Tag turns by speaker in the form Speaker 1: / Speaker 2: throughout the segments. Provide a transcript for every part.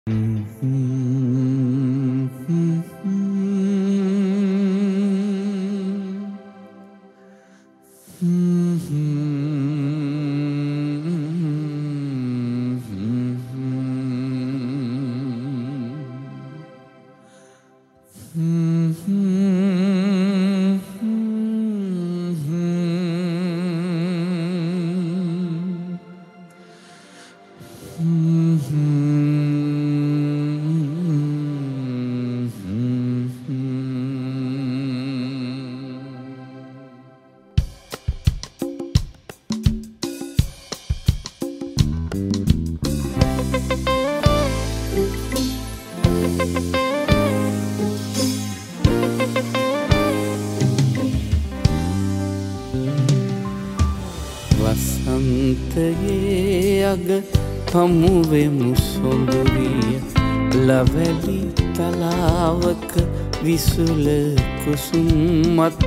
Speaker 1: වසන්තයේ අග හමුවෙමු සොඳුරිය ලවැලි තලාවක විසුල කුසුම් මත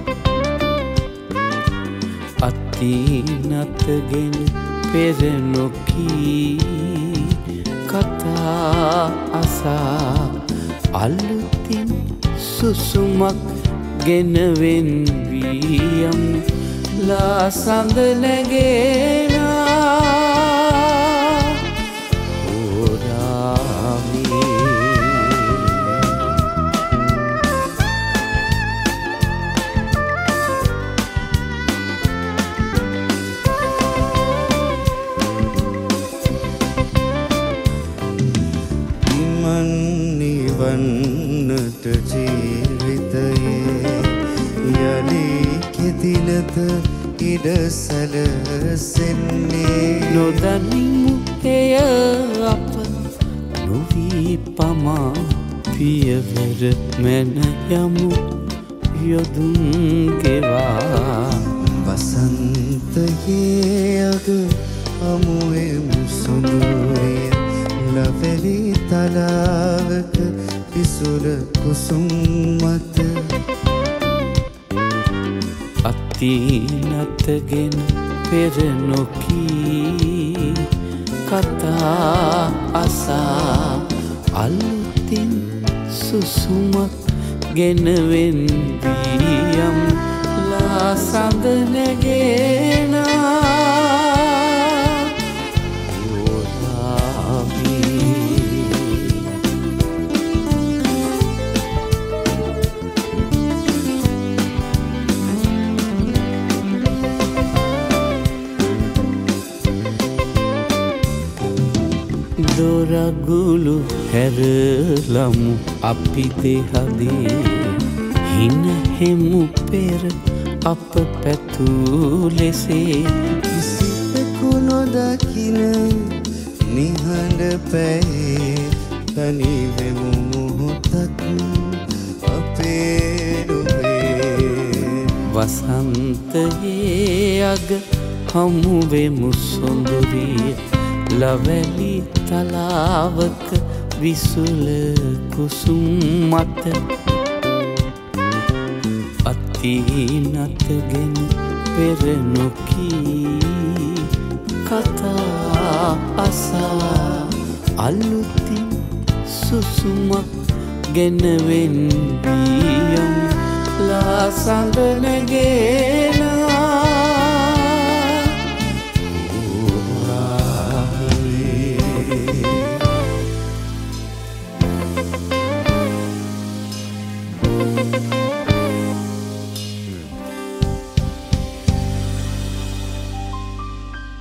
Speaker 1: අතිනතගෙන පෙර නොකී කතා අසා අලුතින් සුසුමක් ගෙනවෙන් වියම් ලා සඳ නැගෙනා ඕරාමේ
Speaker 2: මන් නිවන්නට ජීවිතයේ යලි කෙදිනත ඉඩ සැලසෙන්නේ
Speaker 1: නොදනිමු එය අප නොවී පමා පියවර මැන යමු යොදුන් ගෙවා
Speaker 2: වසන්තයේ අග හමුවෙමු සොඳුරිය ලවැලි තලාවක විසුල කුසුම් මත
Speaker 1: අතිනතගෙන පෙර නොකී කතා අසා අලුතින් සුසුමක් ගෙනවෙන් වියම් ලා සඳ නැගෙනා දොරගුළු හැරලමු අපි දෙහදේ හිනහෙමු පෙර අප පැtuu ලෙසේ
Speaker 2: කිසිවෙකු නොදකින නිහඬ පැයේ තනිවෙමු මොහොතක් අපේ නුවේ
Speaker 1: වසන්තයේ අග හමුවෙමු සොඳුරිය ලවැලි තලාවක විසුල කුසුම් මත අතිනතගෙන පෙර නොකී කතා අසා අලුතින් සුසුමක් ගෙනවෙන් වියම් ලා සඳ නැගෙනා